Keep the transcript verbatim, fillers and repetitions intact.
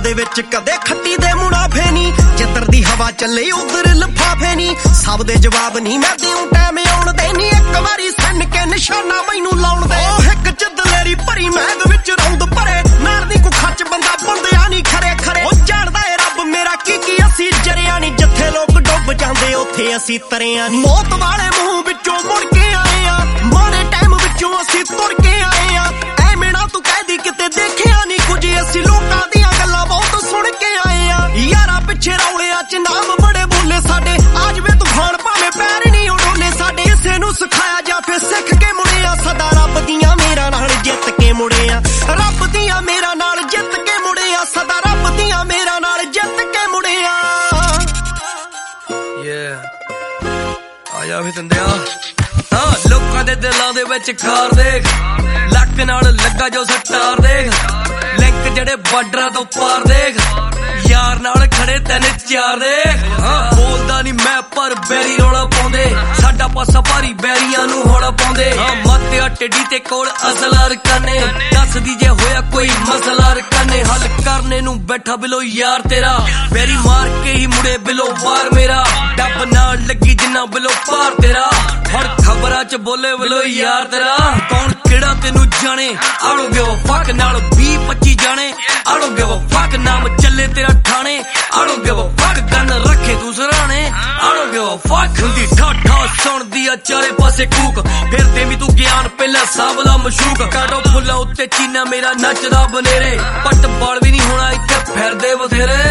दे विच कदे खट्टी दे मुनाफे नी जिधर दी हवा चले उधर लफाफे नी सब दे जवाब नी मैं देऊं टाइम आउण दे नी एक वारी सन के निशाना मैनू लाउण दे ओ हिक च दलेरी भरी महग विच रौंद भरे नाल दी को खच बंदा बंदिया नी खरे खरे ओ जाणदा ए रब मेरा की की असी जरिया नी जिथे लोग डुब जांदे उथे असी तरिया नी मौत वाले मुंह विचों मुड़ के आए आ माड़े टाइम विचों असी तुर के आए आ ऐवें ना तू कह दी किते देखिया नी कुछ असी लोकां दियां गल्लां बहुत सुन के आए आ यारा पिछे रौलिया च नाम बड़े बोले साडे आज वे तूफान भावें पैर नी उडोले साडे इसे नू सिखाया जा फिर सिख के मुड़िया सदा रब दियां मेरा नाल जित के मुड़िया रब दियां मेरा नाल जित के मुड़िया सदा रब दियां मेरा नाल जित के मुड़िया आया भी तंदिया हाँ लोकां दे दिलां दे विच खार देख लक नाल लगा जो सटार देख लिंक जड़े बार्डरां तो पार देख यार नाल खड़े तीन चार देख हाँ बोलदा नहीं मैं पर बैरी रौला पाउंदे साडा पासा भारी बैरियां नू होड़ा पाउंदे हाँ मत्या टिड्डी ते कोल असल रकाने दस दी जे होया कोई मसला रकाने हल करने नू बैठा बिलो यार तेरा बैरी मार के ही मुड़े बिलो वार मेरा डब नाल लगी जिन्ना बिलो पार तेरा हर खबरां च बोले बिलो यार तेरा कौन किड़ा तेनू जाने आड़ो गिव फक नाल बीस पच्ची जाने आड़ो गिव फक नाम चले तेरा ठाणे आड़ो गिव फक गन रखे तू सराणे आड़ो गिव फक हुंदी ठाठा सुणदी आ चारे पासे कूक फिर देवी तू ज्ञान पहला सावला मशूक काटो फुल्ला उत्ते चीना मेरा नचदा बनेरे पट बाल भी नहीं होना इत्थे फिरदे बथेरे